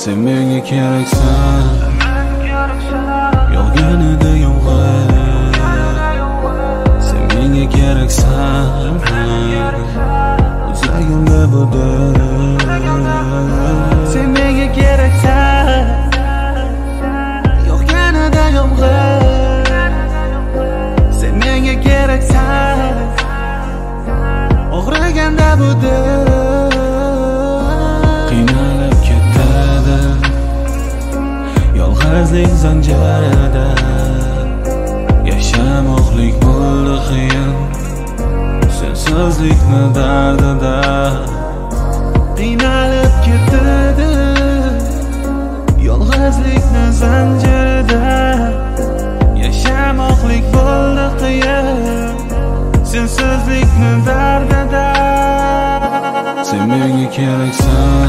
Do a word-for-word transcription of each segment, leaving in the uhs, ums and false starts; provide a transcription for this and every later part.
Sen menga keraksan, yolg'onida yomg'ir. Sen menga keraksan, o'zagimda budar. Sen menga keraksan, yolg'onida yomg'ir. Sen menga keraksan, og'riganda budar. Qiynalib ketadi yolg'izlik zanjirida, yashamoqlik bo'ldi qiyin sensizlikni dardida. Qiynalib ketadi yolg'izlikni zanjirida, yashamoqlik bo'ldi qiyin sensizlikni dardida. Sen menga keraksan,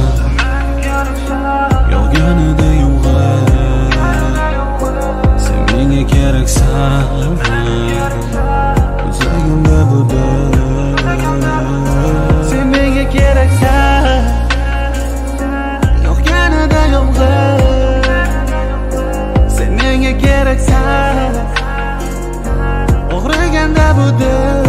yolg'onida yomg'ir. Sen menga keraksan, o'zagimda budar. Sen menga keraksan, yolg'onida yomg'ir. Sen menga keraksan, og'riganda budar.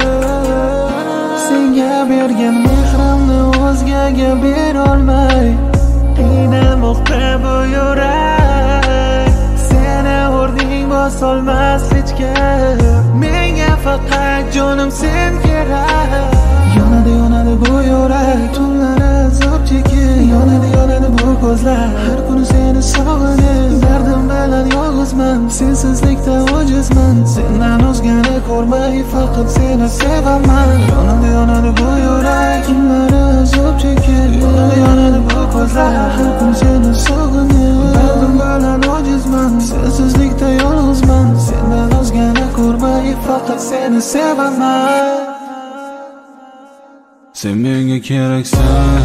Senga bergan mehrimni o'zgaga berolmay qiynalmoqda bu yurak. Seni o'rning bosolmas hech kim, menga faqat jonim sen kerak. Yonadi yonadi bu yurak, tunlari azob chekib, yonadi yonadi bu ko'zlar, har kuni seni sog'inib. Dardim bilan yolg'izman, sensizlikda ojizman. Sendan o'zgani ko'rmay faqat seni sevaman. Yonadi yonadi bu yurak, tunlari azob chekib, yonadi yonadi bu ko'zlar, har kuni seni sog'inib. Dardim bilan ojizman, sensizlikda yolg'izman. Sendan o'zgani ko'rmay faqat seni sevaman. Sen menga keraksan,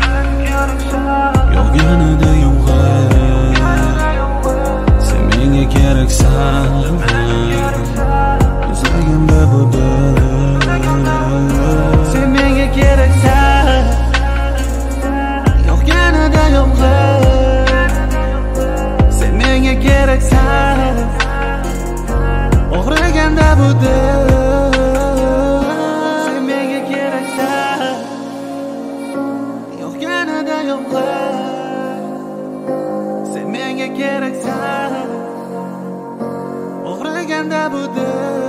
yolg'onida yomg'ir. Sen menga keraksan, o'zagimda budar. Sen menga keraksan, yolg'onida yomg'ir. Sen menga keraksan, og'riganda budar. Sen menga keraksan, yolg'onida yomg'ir. Sen menga keraksan, og'riganda budar.